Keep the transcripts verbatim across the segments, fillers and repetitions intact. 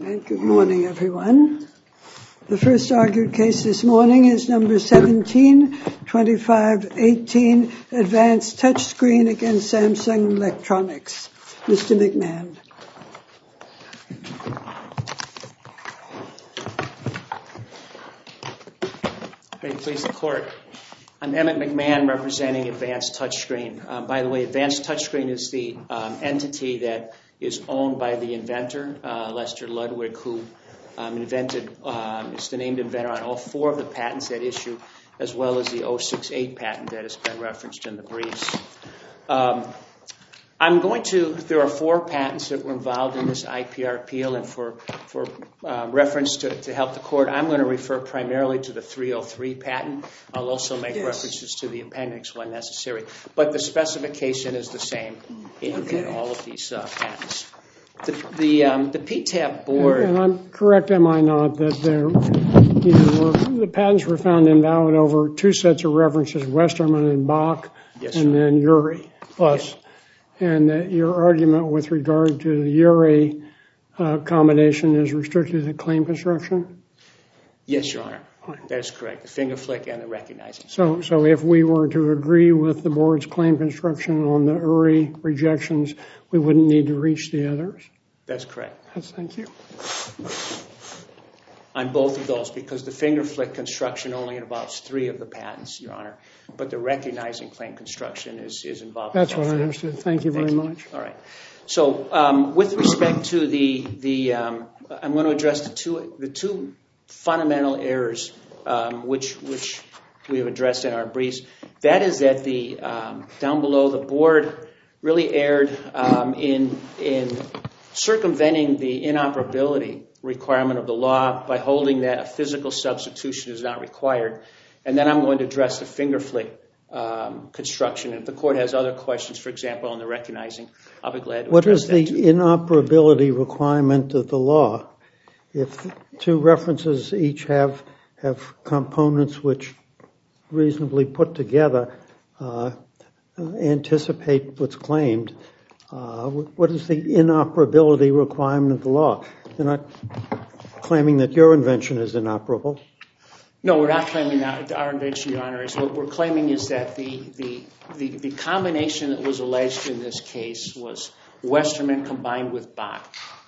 And good morning, everyone. The first argued case this morning is number seventeen twenty-five eighteen, Advanced Touchscreen against Samsung Electronics. Mister McMahon. May it please the Court. I'm Emmett McMahon representing Advanced Touchscreen. Um, by the way, Advanced Touchscreen is the um, entity that is owned by the inventor, uh, Lester Ludwig, who um, invented, um, is the named inventor on all four of the patents at issue, as well as the oh six eight patent that has been referenced in the briefs. Um, I'm going to, there are four patents that were involved in this I P R appeal, and for, for uh, reference to, to help the Court, I'm going to refer primarily to the three oh three patent. I'll also make yes. references to the appendix when necessary. But the specification is the same in, okay. in all of these uh, patents. The, the, um, the P T A B board... And, and I'm correct, am I not, that there, you know, the patents were found invalid over two sets of references, Westerman and Bach, yes, and then Urey plus... Yes. And that your argument with regard to the Urey uh, combination is restricted to claim construction? Yes, Your Honor. Fine. That is correct. The finger flick and the recognizing. So, so if we were to agree with the board's claim construction on the Urey rejections, we wouldn't need to reach the others? That's correct. Yes, thank you. On both of those, because the finger flick construction only involves three of the patents, Your Honor, but the recognizing claim construction is, is involved. That's what I understood. Thank you very Thank much. You. All right. So, um, with respect to the the, um, I'm going to address the two the two fundamental errors um, which which we have addressed in our briefs. That is that the um, down below the board really erred um, in in circumventing the inoperability requirement of the law by holding that a physical substitution is not required. And then I'm going to address the finger flick um, construction. If the Court has other questions, for example, on the recognizing, I'll be glad to what address that. What is the too. inoperability requirement of the law? If two references each have have components which reasonably put together uh, anticipate what's claimed, uh, what is the inoperability requirement of the law? You're not claiming that your invention is inoperable? No, we're not claiming that our invention, Your Honor. Is what we're claiming is that the, the the the combination that was alleged in this case was Westerman combined with Bach,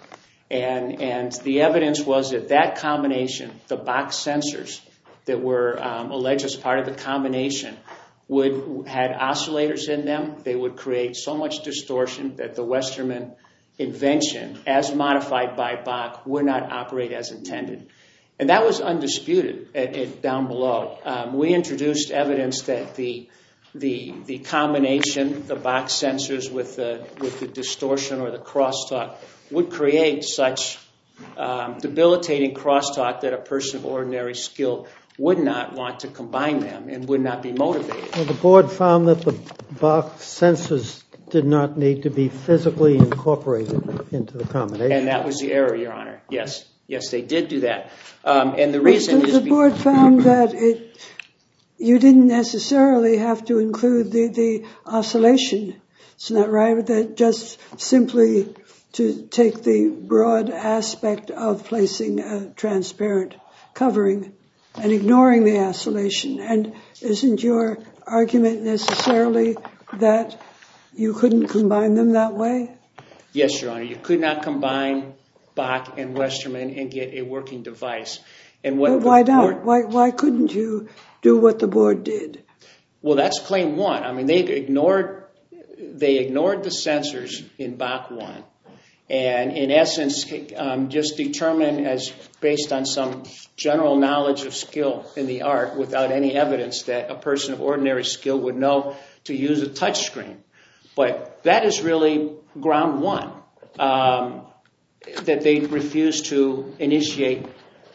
and and the evidence was that that combination, the Bach sensors that were um, alleged as part of the combination, would had oscillators in them. They would create so much distortion that the Westerman invention, as modified by Bach, would not operate as intended. And that was undisputed at, at down below. Um, we introduced evidence that the the the combination, the Bach sensors with the with the distortion or the crosstalk, would create such um, debilitating crosstalk that a person of ordinary skill would not want to combine them and would not be motivated. Well, the board found that the Bach sensors did not need to be physically incorporated into the combination. And that was the error, Your Honor. Yes. Yes, they did do that. Um, and the reason the, is... The board found that it, you didn't necessarily have to include the, the oscillation. Isn't that right? That just simply to take the broad aspect of placing a transparent covering and ignoring the oscillation. And isn't your argument necessarily that you couldn't combine them that way? Yes, Your Honor. You could not combine Bach and Westerman and get a working device. And what but why not? Board, why why couldn't you do what the board did? Well, that's claim one. I mean, they ignored they ignored the sensors in Bach one, and in essence, um, just determined as based on some general knowledge of skill in the art, without any evidence that a person of ordinary skill would know to use a touch screen. But that is really ground one, um, that they refused to initiate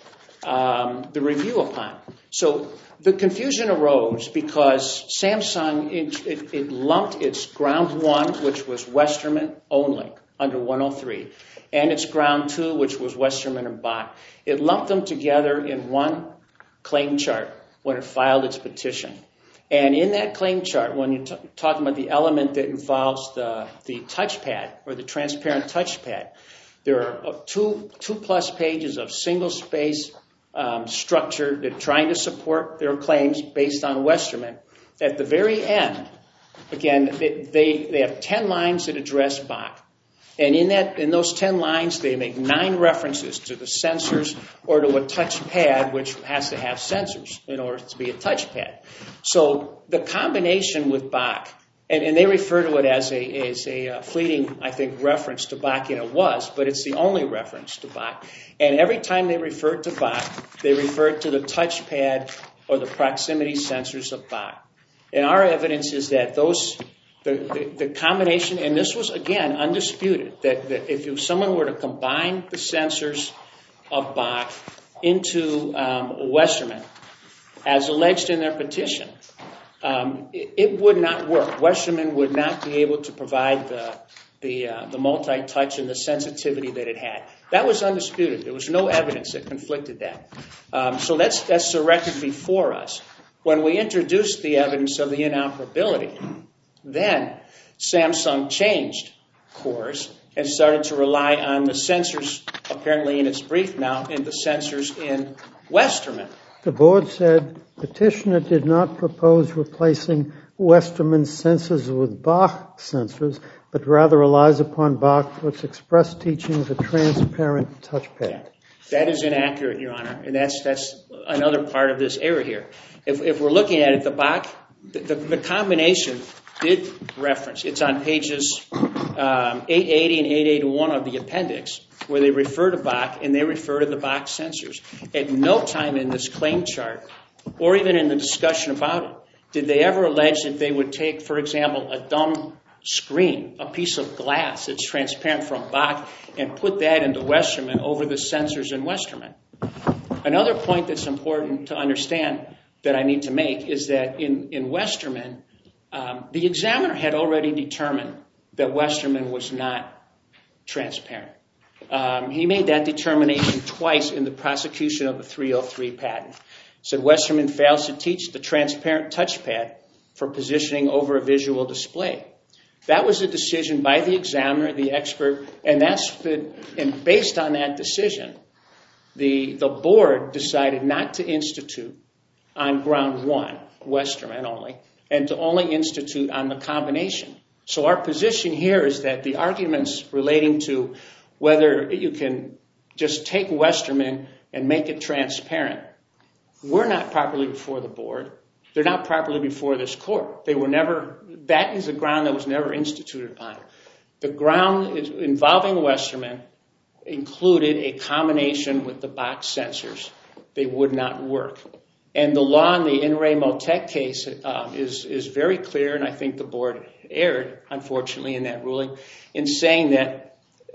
um, the review upon. So the confusion arose because Samsung, it, it, it lumped its ground one, which was Westerman only, under one oh three, and its ground two, which was Westerman and Bach. It lumped them together in one claim chart when it filed its petition. And in that claim chart, when you're t- talking about the element that involves the, the touchpad or the transparent touchpad, There are two, two plus pages of single-space um, structure that are trying to support their claims based on Westerman. At the very end, again, they, they, they have ten lines that address Bach. And in that, in those ten lines, they make nine references to the sensors or to a touch pad, which has to have sensors in order to be a touch pad. So the combination with Bach, and, and they refer to it as a, as a uh, fleeting, I think, reference to Bach, and it was, but it's the only reference to Bach. And every time they referred to Bach, they referred to the touch pad or the proximity sensors of Bach. And our evidence is that those... The, the, the combination, and this was, again, undisputed, that, that if you, someone were to combine the sensors of Bach into um, Westerman, as alleged in their petition, um, it, it would not work. Westerman would not be able to provide the, the, uh, the multi-touch and the sensitivity that it had. That was undisputed. There was no evidence that conflicted that. Um, so that's, that's the record before us. When we introduced the evidence of the inoperability, then Samsung changed course and started to rely on the sensors, apparently in its brief now, in the sensors in Westerman. The board said petitioner did not propose replacing Westerman's sensors with Bach sensors, but rather relies upon Bach for its express teaching of a transparent touchpad. Yeah. That is inaccurate, Your Honor, and that's that's another part of this error here. If, if we're looking at it, the Bach, the, the, the combination did reference. It's on pages um, eight eighty and eight eighty-one of the appendix, where they refer to Bach and they refer to the Bach sensors. At no time in this claim chart, or even in the discussion about it, did they ever allege that they would take, for example, a dumb screen, a piece of glass that's transparent from Bach, and put that into Westerman over the sensors in Westerman. Another point that's important to understand that I need to make is that in, in Westerman, Um, the examiner had already determined that Westerman was not transparent. Um, he made that determination twice in the prosecution of the three oh three patent. He said Westerman fails to teach the transparent touchpad for positioning over a visual display. That was a decision by the examiner, the expert, and that's the, and based on that decision, the the board decided not to institute on ground one, Westerman only, and to only institute on the combination. So our position here is that the arguments relating to whether you can just take Westerman and make it transparent were not properly before the board. They're not properly before this court. They were never, that is a ground that was never instituted upon. The ground is, involving Westerman included a combination with the Bach sensors. They would not work. And the law in the In Re Motec case um, is, is very clear, and I think the board erred, unfortunately, in that ruling, in saying that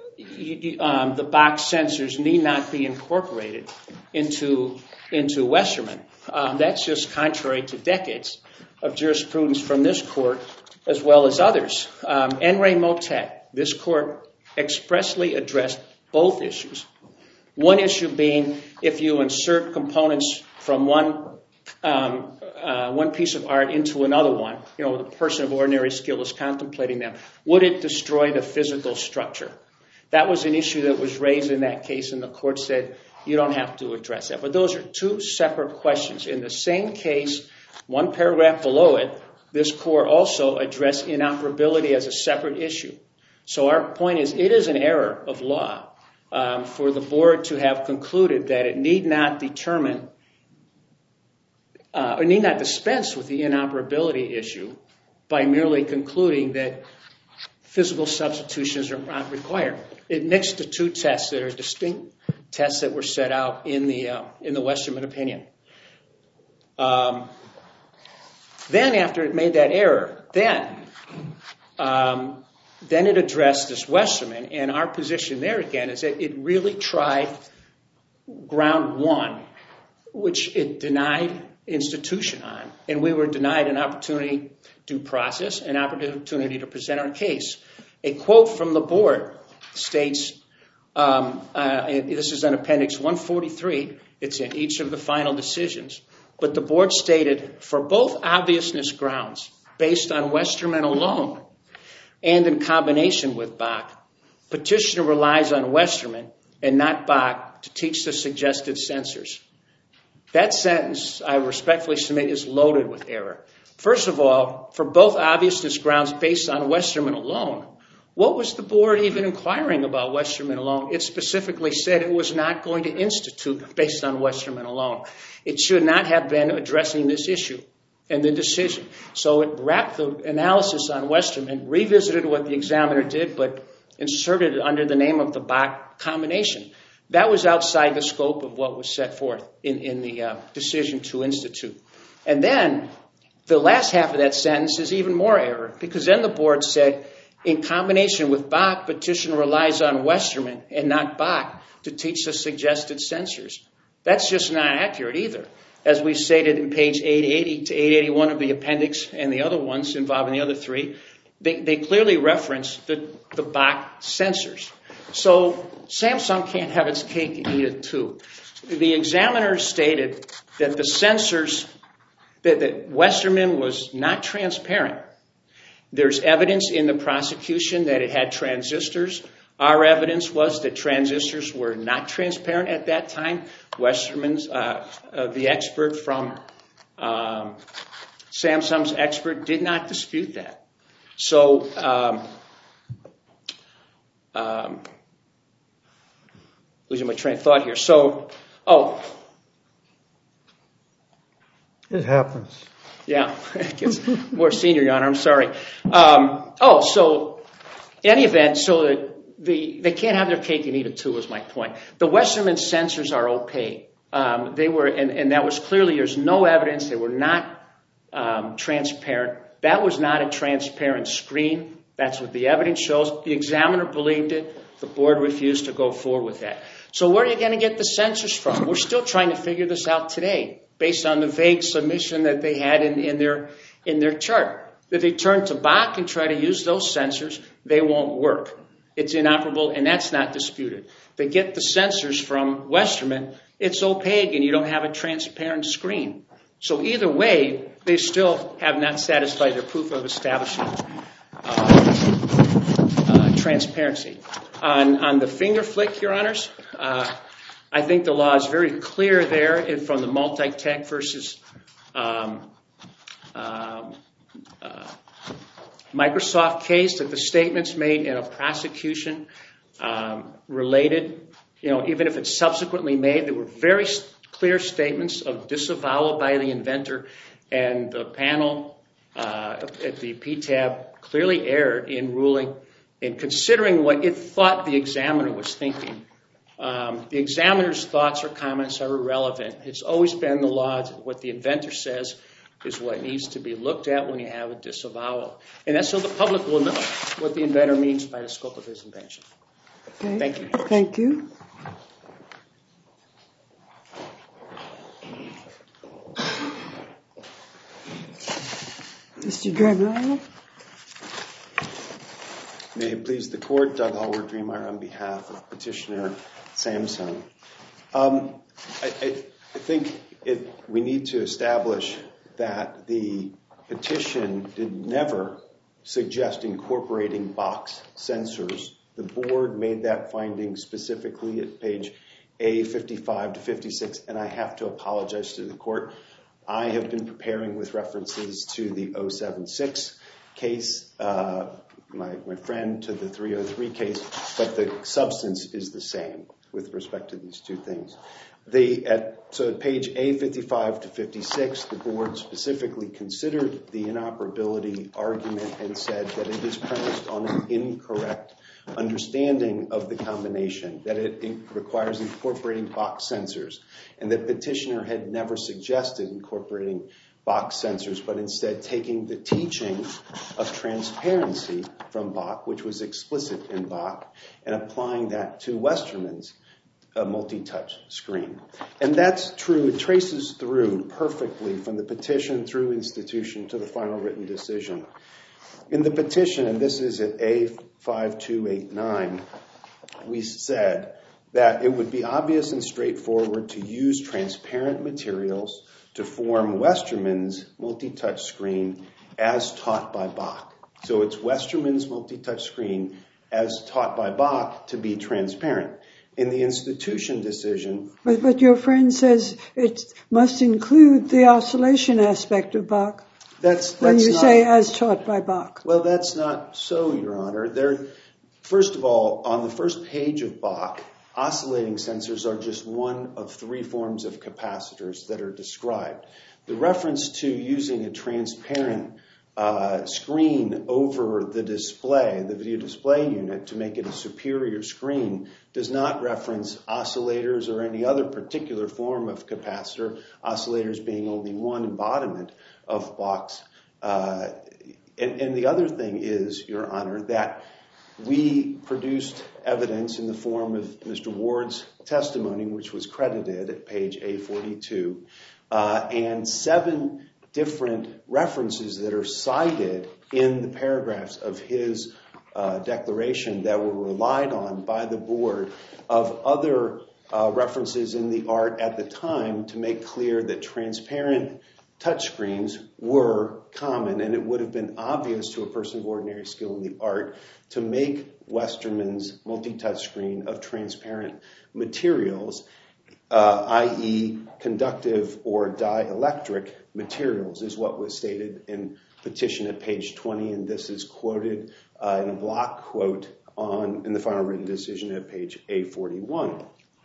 you, um, the Bach sensors need not be incorporated into, into Westerman. Um, that's just contrary to decades of jurisprudence from this court as well as others. Um, In Re Motec, this court expressly addressed both issues. One issue being if you insert components from one um, uh, one piece of art into another one, you know, the person of ordinary skill is contemplating them, would it destroy the physical structure? That was an issue that was raised in that case, and the court said you don't have to address that. But those are two separate questions. In the same case, one paragraph below it, this court also addressed inoperability as a separate issue. So our point is it is an error of law um, for the board to have concluded that it need not determine uh, or need not dispense with the inoperability issue by merely concluding that physical substitutions are not required. It mixed the two tests that are distinct tests that were set out in the uh, in the Westerman opinion. Um, then, after it made that error, then um, then it addressed this Westerman, and our position there again is that it really tried ground one, which it denied institution on, and we were denied an opportunity to process, an opportunity to present our case. A quote from the board states, um, uh, this is on Appendix one forty-three, it's in each of the final decisions, but the board stated, for both obviousness grounds, based on Westerman alone, and in combination with Bach, Petitioner relies on Westerman and not Bach to teach the suggested sensors. That sentence, I respectfully submit, is loaded with error. First of all, for both obviousness grounds based on Westerman alone, what was the board even inquiring about Westerman alone? It specifically said it was not going to institute based on Westerman alone. It should not have been addressing this issue and the decision. So it wrapped the analysis on Westerman, revisited what the examiner did, but inserted it under the name of the Bach combination. That was outside the scope of what was set forth in, in the uh, decision to institute. And then the last half of that sentence is even more error, because then the board said, in combination with Bach, petitioner relies on Westerman and not Bach to teach the suggested sensors. That's just not accurate either. As we stated in page eight eighty to eight eighty-one of the appendix and the other ones involving the other three, they, they clearly reference the, the Bach sensors. So Samsung can't have its cake and eat it too. The examiner stated that the sensors, that, that Westerman was not transparent. There's evidence in the prosecution that it had transistors. Our evidence was that transistors were not transparent at that time. Westerman's, uh, uh, the expert from um, Samsung's expert, did not dispute that. So, um, um, losing my train of thought here. So, oh. It happens. Yeah, it gets more senior, Your Honor. I'm sorry. Um, oh, so in any event, so that the they can't have their cake and eat it too is my point. The Westerman sensors are opaque. Um, they were, and, and that was clearly, there's no evidence. They were not um, transparent. That was not a transparent screen. That's what the evidence shows. The examiner believed it. The board refused to go forward with that. So where are you going to get the sensors from? We're still trying to figure this out today, based on the vague submission that they had in, in their in their chart. If they turn to Bach and try to use those sensors, they won't work. It's inoperable, and that's not disputed. They get the sensors from Westerman, it's opaque, and you don't have a transparent screen. So either way, they still have not satisfied their proof of establishing uh, uh, transparency. On, on the finger flick, Your Honors, uh, I think the law is very clear there from the Multitech versus um, um, uh, Microsoft case that the statements made in a prosecution um, related, you know, even if it's subsequently made, there were very clear statements of disavowal by the inventor, and the panel uh, at the P T A B clearly erred in ruling, in considering what it thought the examiner was thinking. Um, the examiner's thoughts or comments are irrelevant. It's always been the law that what the inventor says is what needs to be looked at when you have a disavowal. And that's so the public will know what the inventor means by the scope of his invention. Okay. Thank you. Thank you. Mister Dremeier. May it please the court, Doug Hallward-Dremeier on behalf of petitioner Samsung. Um, I, I, I think it, we need to establish that the petition did never suggest incorporating box sensors. The board made that finding specifically at page A fifty-five to fifty-six, and I have to apologize to the court. I have been preparing with references to the oh seven six case, uh, my, my friend to the three oh three case, but the substance is the same with respect to these two things. The, at, so at page A fifty-five to fifty-six, the board specifically considered the inoperability argument and said that it is premised on an incorrect understanding of the combination, that it in, requires incorporating box sensors, and that petitioner had never suggested incorporating box sensors, but instead taking the teaching of transparency from Bach, which was explicit in Bach, and applying that to Westerman's a multi-touch screen. And that's true. It traces through perfectly from the petition through institution to the final written decision. In the petition, and this is at A five two eight nine, we said that it would be obvious and straightforward to use transparent materials to form Westerman's multi-touch screen as taught by Bach. So it's Westerman's multi-touch screen as taught by Bach, to be transparent. In the institution decision... But, but your friend says it must include the oscillation aspect of Bach. That's, that's when you not, say as taught by Bach. Well, that's not so, Your Honor. There, first of all, on the first page of Bach, oscillating sensors are just one of three forms of capacitors that are described. The reference to using a transparent uh, screen over the display, the video display unit, to make it a superior screen does not reference oscillators or any other particular form of capacitor, oscillators being only one embodiment of Bach's. Uh, and, and the other thing is, Your Honor, that we produced evidence in the form of Mister Ward's testimony, which was credited at page A forty-two, uh, and seven different references that are cited in the paragraphs of his uh, declaration that were relied on by the board of other uh, references in the art at the time to make clear that transparent touchscreens were common, and it would have been obvious to a person of ordinary skill in the art to make Westerman's multi-touch screen of transparent materials, uh, that is conductive or dielectric materials, is what was stated in petition at page twenty, and this is quoted uh, in a block quote on in the final written decision at page A forty-one.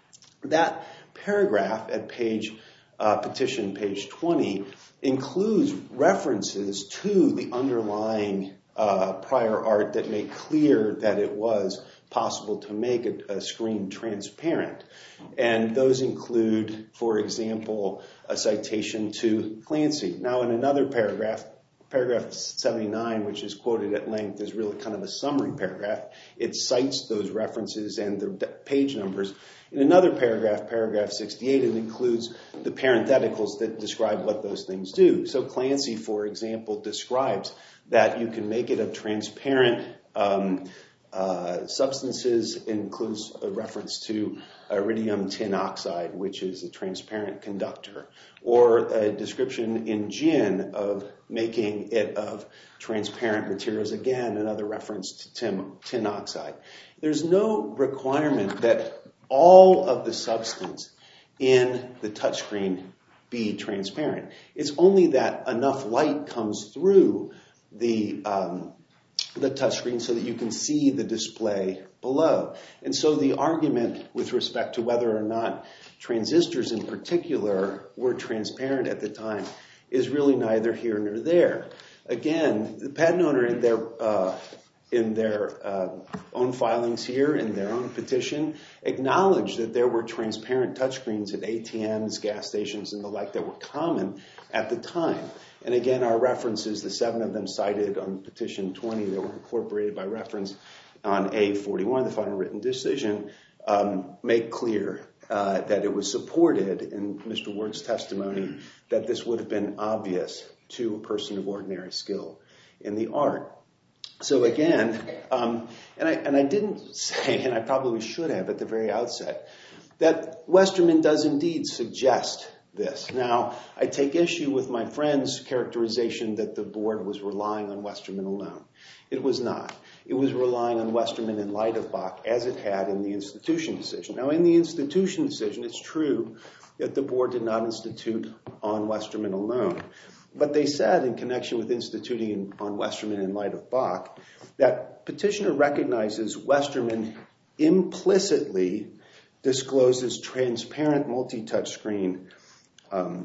That paragraph at page uh, petition page twenty includes references to the underlying uh, prior art that make clear that it was possible to make a, a screen transparent. And those include, for example, a citation to Clancy. Now, in another paragraph, paragraph seventy-nine, which is quoted at length, is really kind of a summary paragraph. It cites those references and the page numbers. In another paragraph, paragraph sixty-eight, it includes the parentheticals that describe what those things do. So Clancy, for example, describes that you can make it of transparent um, uh, substances. It includes a reference to iridium tin oxide, which is a transparent conductor, or a description in gin of making it of transparent materials. Again, another reference to tin, tin oxide. There's no requirement that all of the substance in the touchscreen be transparent. It's only that enough light comes through the um, the touchscreen so that you can see the display below. And so the argument with respect to whether or not transistors in particular were transparent at the time is really neither here nor there. Again, the patent owner in their uh, in their uh, own filings here, in their own petition, acknowledged that there were transparent touchscreens at A T Ms, gas stations, and the like that were common at the time. And again, our references, the seven of them cited on petition twenty that were incorporated by reference on A forty-one, the final written decision, um, make clear uh, that it was supported in Mister Ward's testimony that this would have been obvious to a person of ordinary skill in the art. So again, um, and, I, and I didn't say, and I probably should have at the very outset, that Westerman does indeed suggest this. Now, I take issue with my friend's characterization that the board was relying on Westerman alone. It was not. It was relying on Westerman in light of Bach, as it had in the institution decision. Now, in the institution decision, it's true that the board did not institute on Westerman alone. But they said, in connection with instituting on Westerman in light of Bach, that petitioner recognizes Westerman implicitly discloses transparent multi-touch screen um,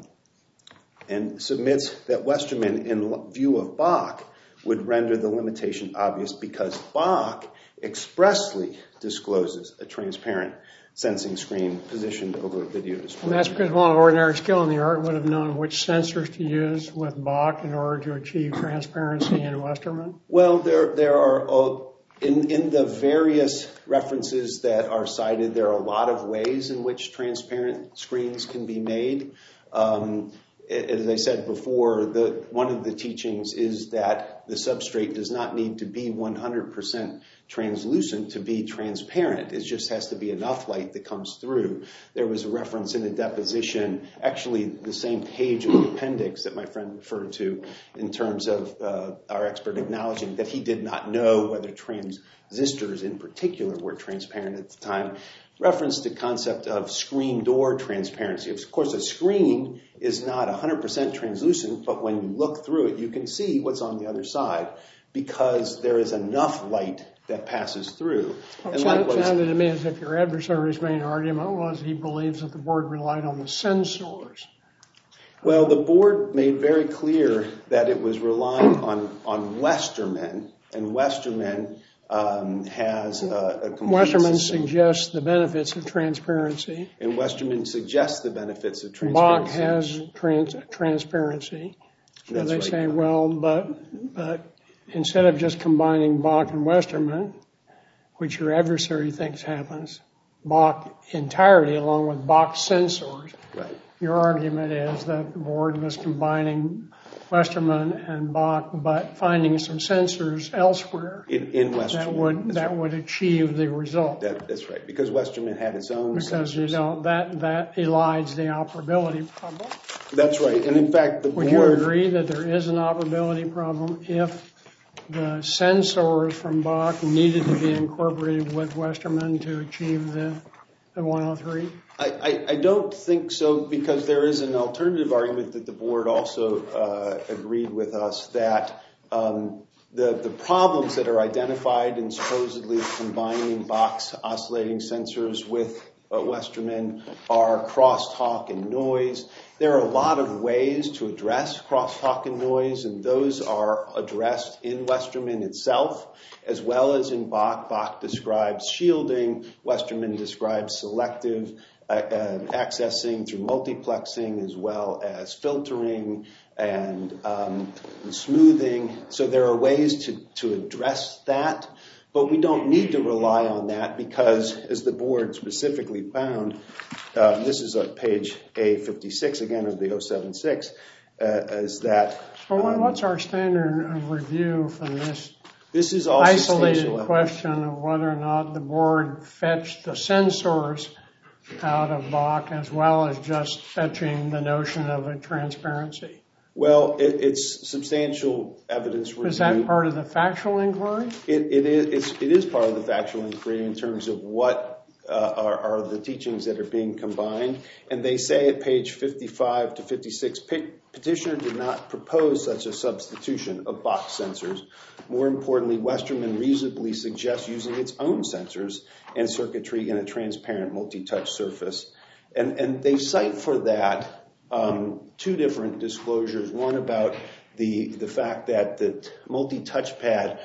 and submits that Westerman, in view of Bach, would render the limitation obvious because Bach expressly discloses a transparent sensing screen positioned over a video display. And that's because one of ordinary skill in the art would have known which sensors to use with Bach in order to achieve transparency in Westerman? Well, there there are, uh, in, in the various references that are cited, there are a lot of ways in which transparent screens can be made. Um, as I said before, the, one of the teachings is that the substrate does not need to be one hundred percent translucent to be transparent. It just has to be enough light that comes through. There was a reference in the deposition, actually the same page of the appendix that my friend referred to, in terms of uh, our expert acknowledging that he did not know whether transistors in particular were transparent at the time. Reference the concept of screen door transparency. Of course, a screen is not one hundred percent translucent, but when you look through it, you can see what's on the other side because there is enough light that passes through. Well, and it likewise, sounded to me as if your adversary's main argument was he believes that the board relied on the sensors. Well, the board made very clear that it was relying on, on Westerman, and Westerman um, has a, a complete Westerman system. suggests the benefits of transparency. And Westerman suggests the benefits of transparency. Bach has trans- transparency. So That's they right. say, well, but but instead of just combining Bach and Westerman, which your adversary thinks happens, Bach entirety along with Bach's sensors, Right. your argument is that the board was combining Westerman and Bach, but finding some sensors elsewhere In, in Westerman. that would That's that right. would achieve the result. That, that's right, because Westerman had its own Because you sensors. don't that that elides the operability problem. That's right, and in fact, the Would you board. agree that there is an operability problem if the sensors from Bach needed to be incorporated with Westerman to achieve the, the one oh three? I, I, I don't think so, because there is an alternative argument that the board also uh, agreed with us that um, the, the problems that are identified in supposedly combining Bach's oscillating sensors with uh, Westerman are crosstalk and noise. There are a lot of ways to address crosstalk and noise, and those are addressed in Westerman itself, as well as in Bach. Bach describes shielding. Westerman describes selective uh, uh, accessing through multiplexing, as well as filtering and, um, and smoothing. So there are ways to, to address that. But we don't need to rely on that because, as the board specifically found, uh, this is on page A fifty-six, again, of the oh seven six, uh, is that... So um, what's our standard of review for this this is all isolated substantial question of whether or not the board fetched the sensors out of Bach as well as just fetching the notion of a transparency? Well, it, it's substantial evidence review. Is that part of the factual inquiry? It, it, is, it's, it is part of the factual inquiry in terms of what uh, are, are the teachings that are being combined. And they say at page fifty-five to fifty-six, petitioner did not propose such a substitution of Bach sensors. More importantly, Westerman reasonably suggests using its own sensors and circuitry in a transparent multi-touch surface. And, and they cite for that Um, two different disclosures. One about the the fact that the multi-touchpad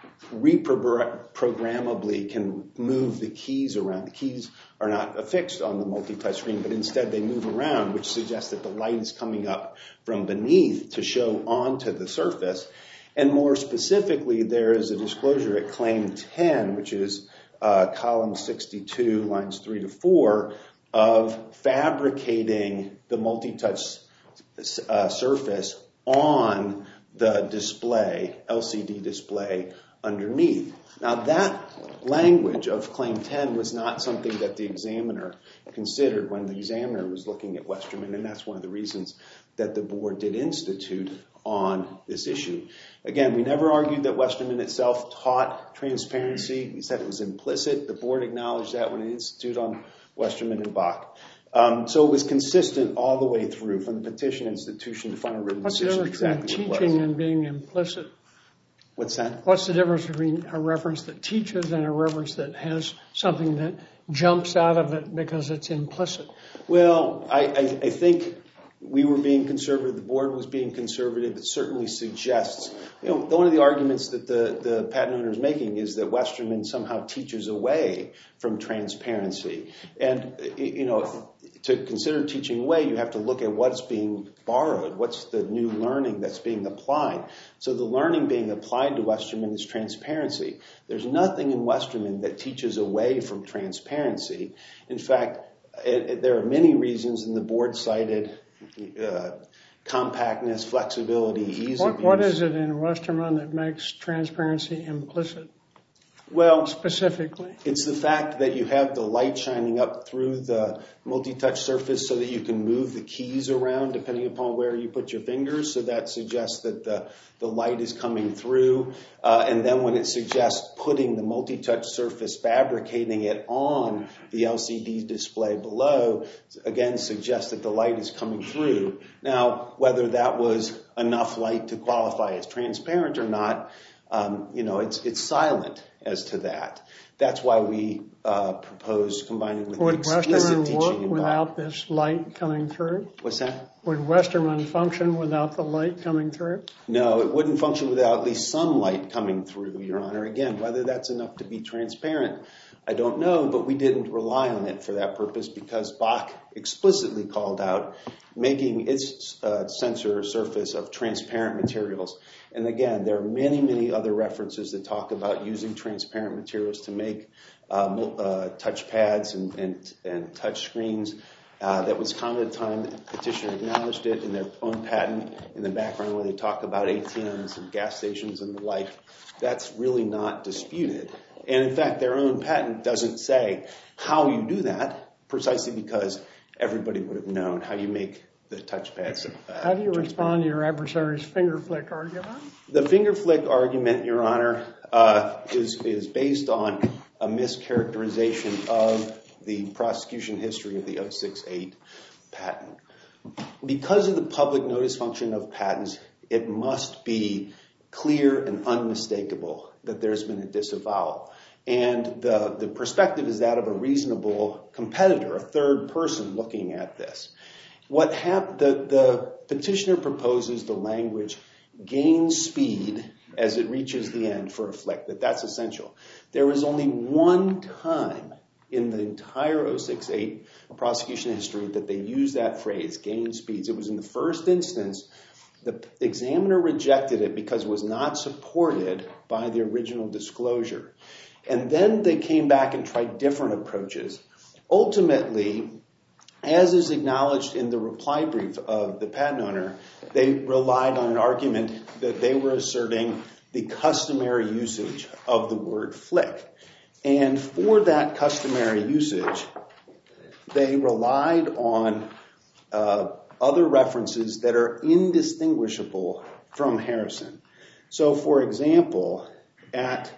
reprogrammably can move the keys around. The keys are not affixed on the multi-touch screen, but instead they move around, which suggests that the light is coming up from beneath to show onto the surface. And more specifically, there is a disclosure at Claim ten, which is uh, column sixty-two, lines three to four, of fabricating the multi-touch uh, surface on the display, L C D display underneath. Now that language of Claim ten was not something that the examiner considered when the examiner was looking at Westerman, and that's one of the reasons that the board did institute on this issue. Again, we never argued that Westerman itself taught transparency. We said it was implicit. The board acknowledged that when it instituted on Westerman and Bach. Um, so it was consistent all the way through from the petition institution to final written What's the decision difference between exactly what it teaching was. and being implicit? What's that? What's the difference between a reference that teaches and a reference that has something that jumps out of it because it's implicit? Well, I, I, I think we were being conservative. The board was being conservative. It certainly suggests, you know, one of the arguments that the, the patent owner is making is that Westerman somehow teaches away from transparency. And, you know, to consider teaching away, you have to look at what's being borrowed. What's the new learning that's being applied? So the learning being applied to Westerman is transparency. There's nothing in Westerman that teaches away from transparency. In fact, it, it, there are many reasons, and the board cited Uh, compactness, flexibility, ease what, of use. What is it in Westerman that makes transparency implicit? Well, specifically, it's the fact that you have the light shining up through the multi-touch surface so that you can move the keys around depending upon where you put your fingers. So that suggests that the, the light is coming through. Uh, and then when it suggests putting the multi-touch surface, fabricating it on the L C D display below, again suggests that the light is coming through. Now, whether that was enough light to qualify as transparent or not, um, you know, it's it's silent as to that. That's why we uh, propose combining with would the explicit Westerman teaching work in without Bach. this light coming through? What's that? Would Westerman function without the light coming through? No, it wouldn't function without at least some light coming through, Your Honor. Again, whether that's enough to be transparent, I don't know, but we didn't rely on it for that purpose because Bach explicitly called out making its uh, sensor surface of transparent materials. And again, there are many, many other references that talk about using transparent materials to make um, uh, touch pads and, and, and touch screens. Uh, that was common at the time. The petitioner acknowledged it in their own patent in the background where they talk about A T Ms and gas stations and the like. That's really not disputed. And in fact, their own patent doesn't say how you do that, precisely because everybody would have known how you make the touchpads. Uh, how do you respond to your adversary's finger flick argument? The finger flick argument, Your Honor, uh, is, is based on a mischaracterization of the prosecution history of the oh six eight patent. Because of the public notice function of patents, it must be clear and unmistakable that there's been a disavowal. And the, the perspective is that of a reasonable competitor, a third person looking at this. What hap- the, the petitioner proposes the language gain speed as it reaches the end for a flick, that that's essential. There was only one time in the entire oh six eight prosecution history that they used that phrase, gain speeds. It was in the first instance. The examiner rejected it because it was not supported by the original disclosure. And then they came back and tried different approaches. Ultimately, as is acknowledged in the reply brief of the patent owner, they relied on an argument that they were asserting the customary usage of the word flick. And for that customary usage, they relied on uh, other references that are indistinguishable from Harrison. So, for example, at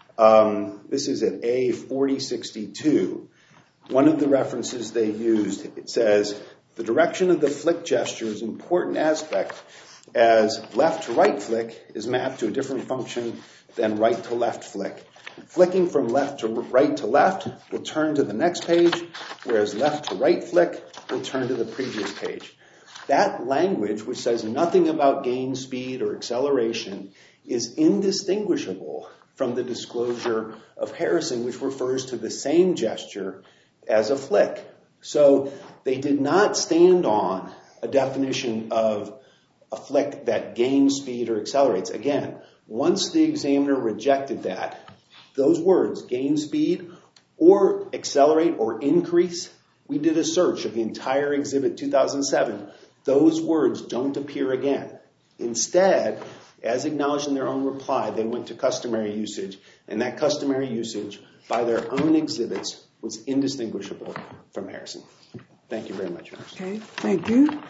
um, this is at A forty sixty-two, one of the references they used, it says, the direction of the flick gesture is an important aspect as left to right flick is mapped to a different function than right to left flick. Flicking from left to right to left will turn to the next page, whereas left to right flick will turn to the previous page. That language, which says nothing about gain speed or acceleration, is indistinguishable from the disclosure of Harrison, which refers to the same gesture as a flick. So they did not stand on a definition of a flick that gains speed or accelerates. Again, once the examiner rejected that, those words, gain speed or accelerate or increase, we did a search of the entire exhibit two thousand seven. Those words don't appear again. Instead, as acknowledged in their own reply, they went to customary usage, and that customary usage by their own exhibits was indistinguishable from Harrison. Thank you very much, Your Honor. Okay, thank you.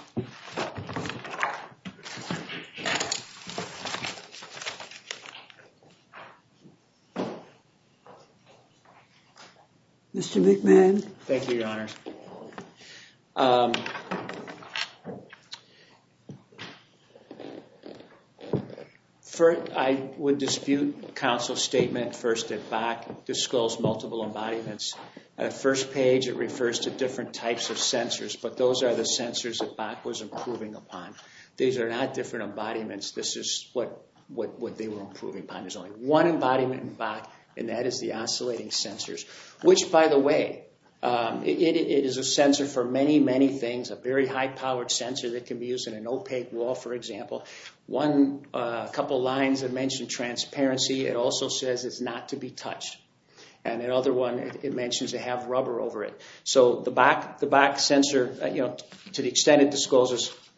Mister McMahon. Thank you, Your Honor. Um, first, I would dispute counsel's statement first that Bach disclosed multiple embodiments. At the first page, it refers to different types of sensors, but those are the sensors that Bach was improving upon. These are not different embodiments. This is what, what, what they were improving upon. There's only one embodiment in Bach, and that is the oscillating sensors, which, by the way, um, it, it is a sensor for many, many things, a very high-powered sensor that can be used in an opaque wall, for example. One uh, couple lines that mention transparency. It also says it's not to be touched. And another one, it, it mentions to have rubber over it. So the Bach, the Bach sensor, uh, you know, to the extent it discloses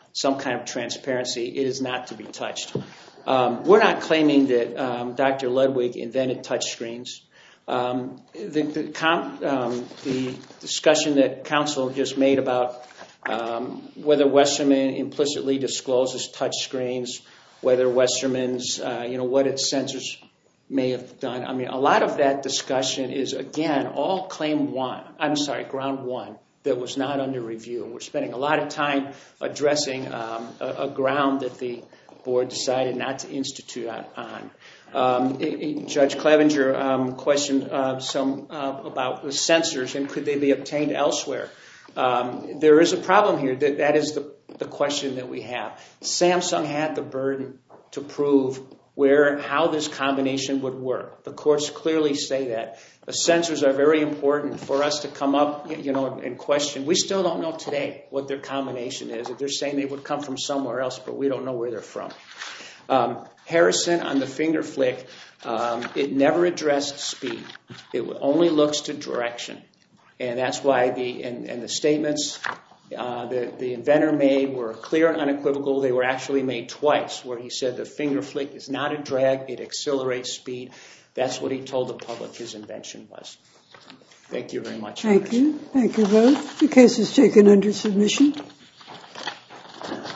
some kind of transparency, it is not to be touched. Um, we're not claiming that um, Doctor Ludwig invented touch screens. Um, the, the, com, um, the discussion that counsel just made about um, whether Westerman implicitly discloses touch screens, whether Westerman's, uh, you know, what its sensors may have done. I mean, a lot of that discussion is, again, all claim one. I'm sorry, ground one that was not under review. We're spending a lot of time addressing um, a, a ground that the board decided not to institute on. Um, it, it, Judge Clevenger um, questioned uh, some uh, about the sensors and could they be obtained elsewhere. Um, there is a problem here. That, that is the, the question that we have. Samsung had the burden to prove where, how this combination would work. The courts clearly say that. The sensors are very important for us to come up, you know, and question. We still don't know today what their combination is. They're saying they would come from somewhere else, but we don't know where they're from. Um, Harrison on the finger flick, um, it never addressed speed. It only looks to direction. And that's why the, and, and the statements uh, that the inventor made were clear and unequivocal. They were actually made twice, where he said the finger flick is not a drag, it accelerates speed. That's what he told the public his invention was. Thank you very much. Thank you. Thank you both. The case is taken under submission.